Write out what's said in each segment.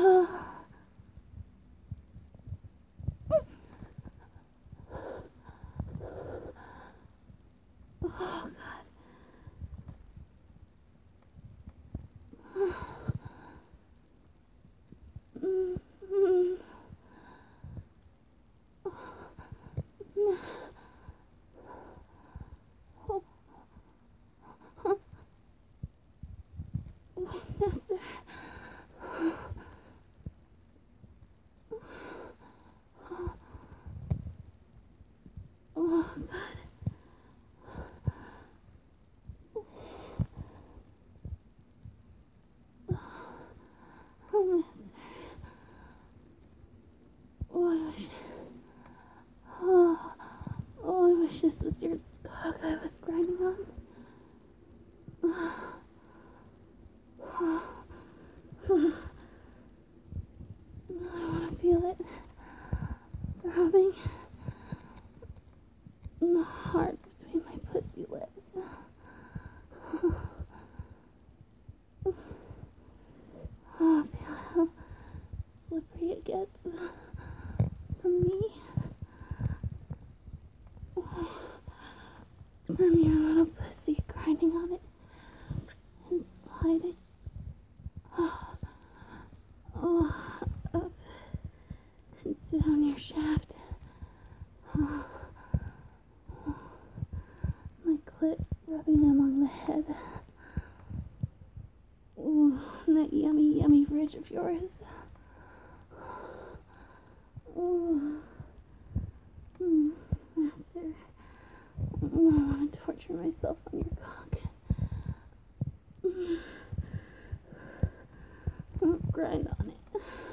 I wish this was your cock I was grinding on. I want to feel it throbbing hard between my pussy lips. Feel how slippery it gets from me. From your little pussy grinding on it and sliding up and down your shaft. My clit rubbing along the head. And that yummy, yummy ridge of yours. Master, I want to torture myself on your cock. Grind on it.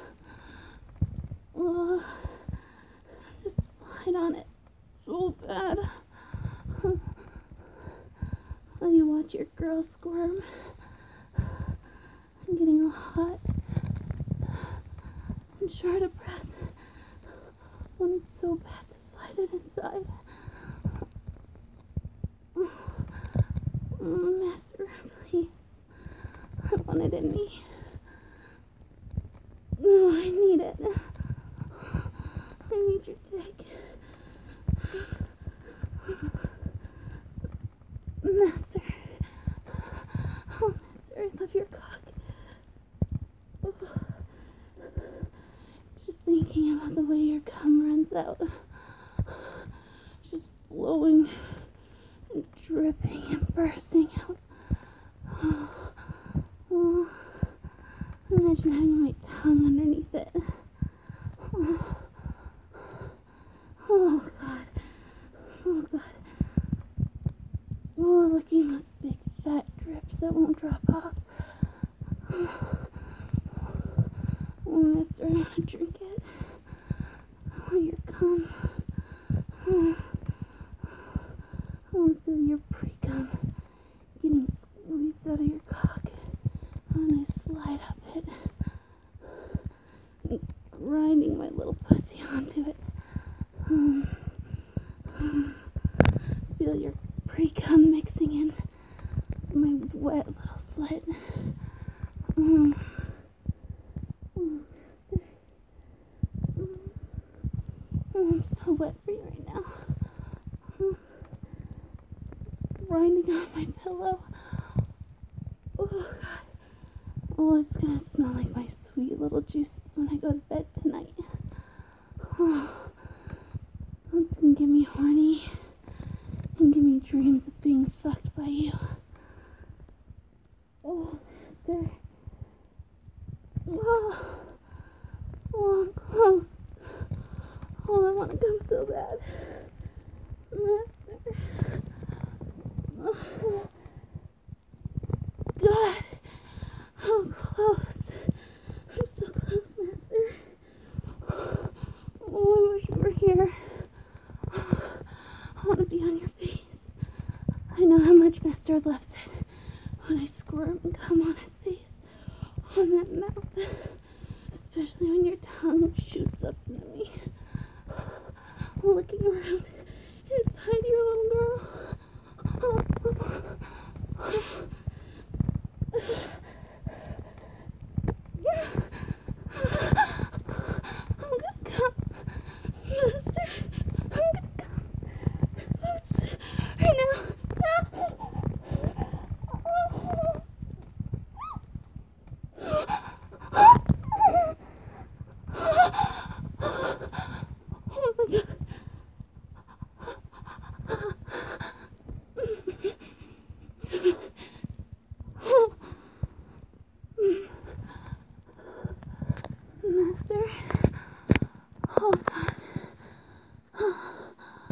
Just slide on it so bad. While you watch your girl squirm. I'm getting all hot and short of breath. Wanted so bad to slide it inside. Master, please. I want it in me. No, I need it. I need your dick. Master. Oh, Master, I love your cock. Just thinking about the way your cum runs out. Just blowing and dripping and bursting out. Imagine having my tongue underneath it. Oh God. Oh God. Oh, looking those big fat drips that won't drop off. Oh, Mister, I want to drink it. I want your cum. I want to feel your pre-cum getting squeezed out of your cock. And I slide up it, grinding my little pussy onto it. Feel your pre-cum mixing in my wet little slit. I'm so wet for you right now. Grinding on my pillow. Oh God. Oh, it's gonna smell like my sweet little juices when I go to bed tonight. Oh, it's gonna get me horny and give me dreams of being fucked by you. Oh, Master. Oh, I'm close. Oh, I want to come so bad. Master. Oh, God. How close. I'm so close, Master. Oh, I wish you were here. I want to be on your face. I know how much Master loves it when I squirm and come on his face, on that mouth, especially when your tongue shoots up into me, looking around inside your little girl.